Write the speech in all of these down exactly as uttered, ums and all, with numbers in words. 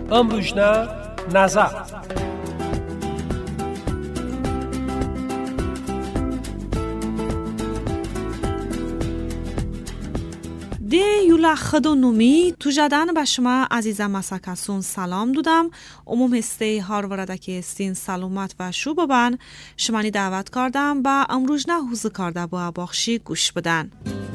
امروژنا نظر. دی یولا خدو نومی تو جدن به شما عزیزم مساکسون سلام دودم. عموم هسته هار ورده که استین سلامت و شو ببن شمانی دعوت کردم با امروژنا حوزه کرده با باخشی گوش بدن.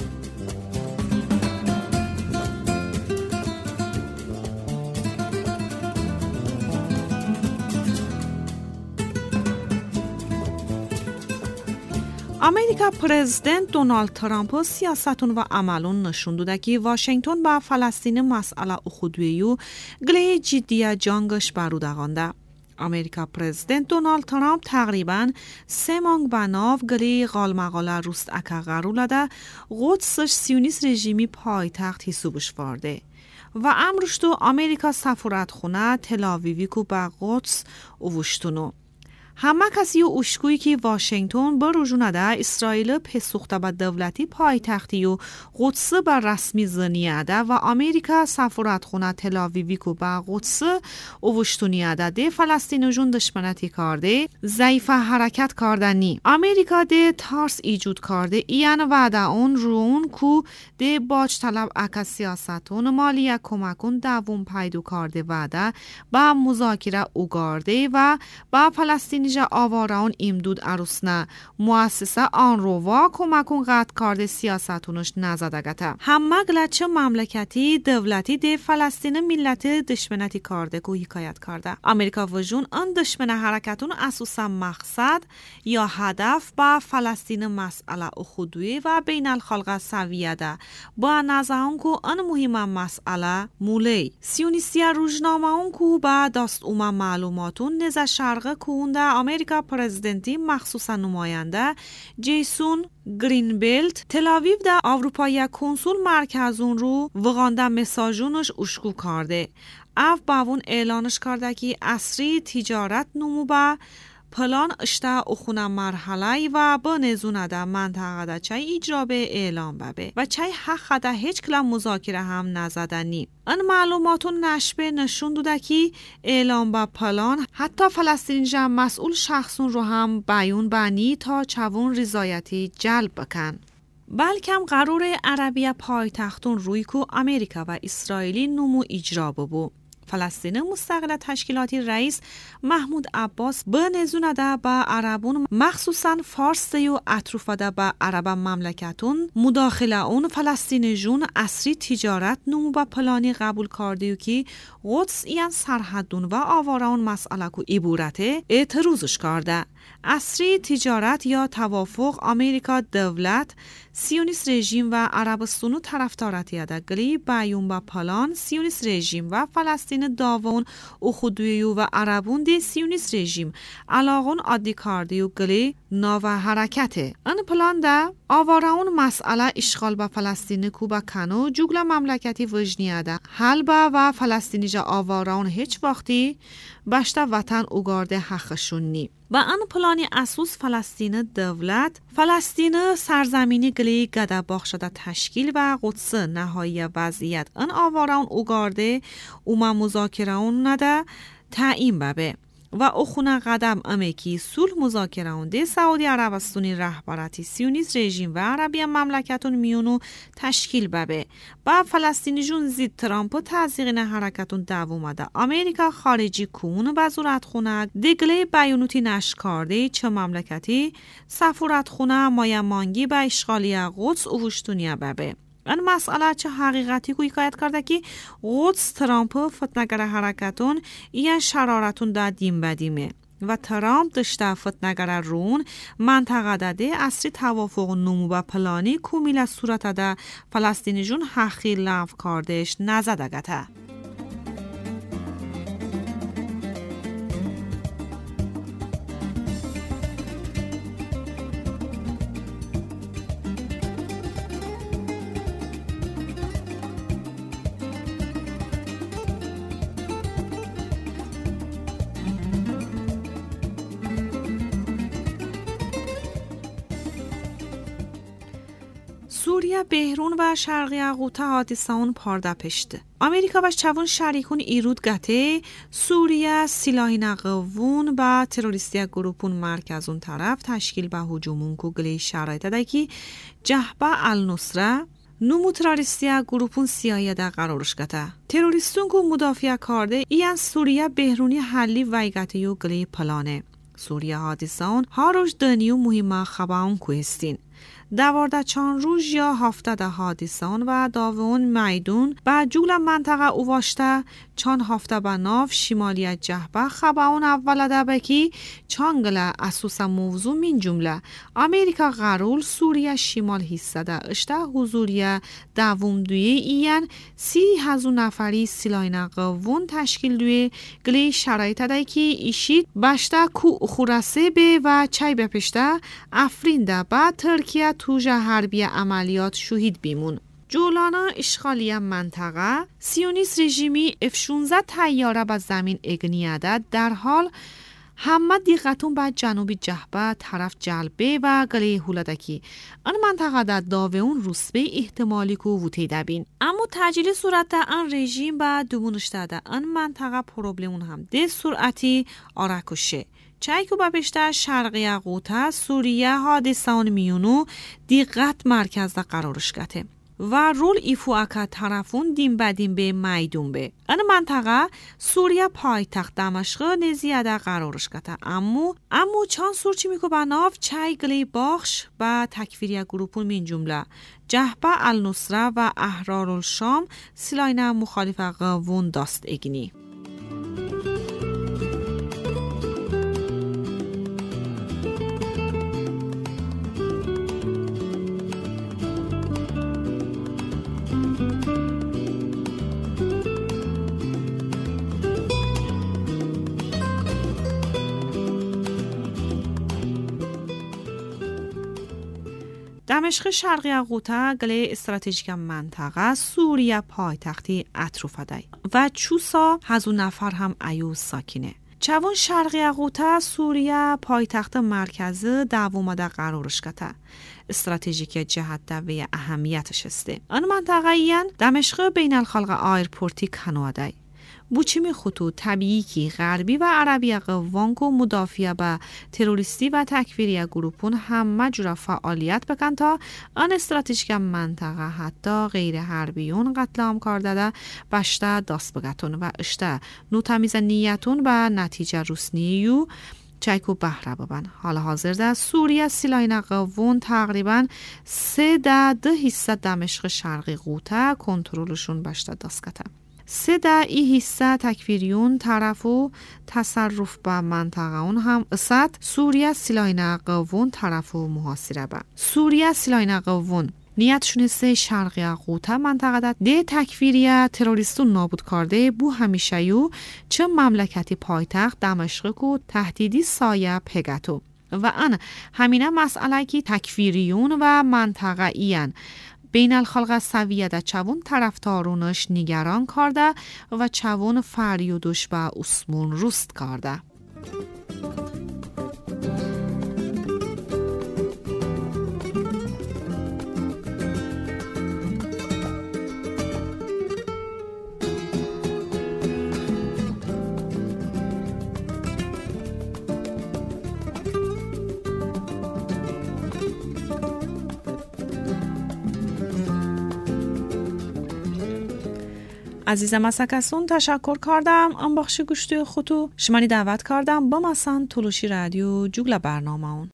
امریکا پرزیدنت دونالد ترامپ سیاستون و عملون نشون داده که واشنگتن با فلسطین مسئله خودویو گله جدی جنگش برودگانده. امریکا پرزیدنت دونالد ترامپ تقریباً سه مانگ بناو گلی غال مقاله روست اکا غرولده قدسش سیونیست رژیمی پایتخت حسابش وارده و امروشتو امریکا سفارت خونه تل‌آویوی کو با قدس اوشتونو. همه کسی و اشکویی که واشنگتن با رجوع ده اسرائیل پسوخته به دولتی پایتختی و قدس بر رسمی زنیه ده و امریکا سفارت خونه تل‌آویوی کو با قدس اوشتونیه ده ده فلسطین جون دشمنتی کرده ضعیف حرکت کردنی امریکا ده ترس ایجود کرده این وعده اون رون کو ده باج طلب اک سیاستون مالی کمکون دوم پیدا کرده وعده با مذاکره اوگارده و با فلسطین جا آواران امدود عروسنه مؤسسه آن رو وا کمکون قطع کرده سیاستونش نزدگته همه گلچه مملکتی دولتی ده فلسطین ملت دشمنتی کرده که حکایت کرده. امریکا وجون آن دشمن حرکتون اساسا مقصد یا هدف با فلسطین مسئله خودوی و بین الخلق سویه ده با نظران که آن مهم مسئله مولی سیونیستی روزنامه اون که با داست اومه معلوماتون نزد شرق کونده امریکا پرزیدنتی مخصوصا نماینده جیسون گرینبلت تل‌آویو در اروپای کنسول مرکزون رو وغانده مساجونش اشکو کرده. اف باون اعلانش کرده که اصری تجارت نمو با پلان اشته اخونه مرحله و با نزونه ده منطقه ده چای اجرابه اعلام ببه و چای حق ده هیچ کلام مذاکره هم نزدنی. ان معلوماتون نشبه نشون دوده که اعلام با پلان حتی فلسطین جمع مسئول شخصون رو هم بیون بانی تا چوون رضایتی جلب بکن. بلکم قرار عربی پایتختون روی کو امریکا و اسرائیلی نمو اجرا ببو. فلسطین مستقل تشکیلاتی رئیس محمود عباس به نزونه ده با عربون مخصوصا فارس و اطروفه ده با عرب مملکتون مداخله اون فلسطین جون اصری تجارت نمو با پلانی قبول کرده که قدس این سرحدون و آواران مسئله که عبورته اعتراضش کرده. اصری تجارت یا توافق امریکا دولت سیونیست رژیم و عربستانو طرفدارتی ده گلی بیون با پلان سیونیست رژیم و فلسطین داوون او خودویو و عربون دی سیونیست رژیم علاقون عادی کردی و گلی ناو حرکته. ان پلان ده آوارون مسئله اشغال با فلسطین کوبا کنو جوگل مملکتی وجنیه ده حل با و فلسطینی جا آوارون هیچ وقتی بشته وطن اوگارده حقشون نی. و ان پلانی اساس فلسطین دولت فلسطین سرزمینی گلی گده باخشده تشکیل و قدس نهایی وضعیت ان آوارون اوگارده اوما مذاکره اون نده تعیین ببه و اخونه قدم امکی صلح مذاکره اونده سعودی عربستانی رهبرتی سیونیست رژیم و عربی مملکتون میونو تشکیل ببه با فلسطینی جون زید ترامپ و تزیقین حرکتون دوومه ده امریکا خارجی کون و زورت خونه دگله بیانوتی نشکارده چه مملکتی سفارت خونه مایمانگی به اشغالی قدس اوشتونیه ببه. این مسئله چه حقیقتی که حکایت کرده که قدس ترامپ فتنگر حرکتون این شرارتون دادیم بدیمه و ترامپ دشته فتنگر رون منطقه داده اصری توافق نمو با پلانی کمیل صورت ده فلسطینی جون حقی لنف کردش نزدگته. سوریه بهرون و شرقی غوته حادثه اون پارده پشته. امریکا باش چوون شریکون ایرود گته سوریه سلاحی نقوون با تروریستی گروپون مرکزون طرف تشکیل به هجومون کو گلی شرایط دکی جهبه النصره نمو تروریستی گروپون سیایی در قرارش گته. تروریستون کو مدافع کارده ایان سوریه بهرونی حلی ویگته یو گلی پلانه. سوریه حادثه اون هاروش دنیو مهمه خباون کوهستین. دوارده چند روز یا هفته ده حادثان و داوون میدون با جول منطقه اواشته چند هفته به ناف شمالی جهبه خباون اول ده بکی چانگله اسوس موضوع من جمله امریکا غرول سوریه شمال حصه ده اشته حضوریه دوم دوی ایان سی هزو نفری سلاین قوون تشکیل دوی گلی شرایط ده که ایشید بشته کو خورسه به و چای بپشته افرین ده با ترکیه توجه حربی عملیات شهید بیمون. جولانا اشغالی منطقه سیونیست رژیمی اف شانزده طیاره به زمین اگنیاده در حال همه دیقتون به جنوبی جهبه طرف جلبه و گلی هولدکی آن منطقه در داوون روسبه احتمالی که ووتیده بین. اما تجلیل صورت آن رژیم به دومونشته ده آن منطقه پروبلمون هم ده سرعتی آرکوشه. چای که بپشته شرقی غوته سوریه حادثه آن میونو دیقت مرکز ده قرارش گته و رول ایفو اکا طرفون دیم بدیم به میدون به. این منطقه سوریه پایتخت دمشق نزیه ده قرارش گته امو امو چند سورچی میکو بناف چای گلی باخش با تکفیری گروپون من جمله جهبه النصره و احرار الشام سلاین مخالف قوون داست اگنی. دمشق شرقی غوته گله استراتژیک منطقه سوریه پایتختی اطروفده و چوسا هزو نفر هم ایو ساکینه. چوون شرقی غوته سوریه پایتخت مرکزی دوومده قرارش گته. استراتژیک جهت و اهمیتش استه. آن منطقه این دمشق بین الخلق آیرپورتی کنواده. بوچیمی خطوط طبیعی که غربی و عربی قوانک و مدافع به تروریستی و تکفیری گروپون همه جور فعالیت بکن تا آن استراتژیک منطقه حتی غیر حربیون قتل عام کردده بشته داست بگتون و اشته نو تمیز نیتون به نتیجه روسنیو چایکو بهره ببن. حال حاضر ده سوریه سلاین قوون تقریبا سه ده ده حصه دمشق شرقی غوته کنترلشون بشته داست کته. سه ده ای حصه تکفیریون طرفو تصرف به منطقه اون هم اسد سوریه سلاین قوون طرفو محاصره به. سوریه سلاین قوون نیتشون سه شرقی غوته منطقه ده ده تکفیریه تروریستون نابود کرده بو همیشه یو چه مملکتی پایتخت دمشق کو تهدیدی سایه پگتو و ان همینه مسئله که تکفیریون و منطقه این بین الخلق سویه ده چوون طرفتارونش نگران کرده و چوون فریودش به اسمون روست کرده. عزیزم از کسون تشکر کردم ام بخش گوشتی خودتو شمانی دعوت کردم با مثلا تلوشی رادیو جوگل برنامه اون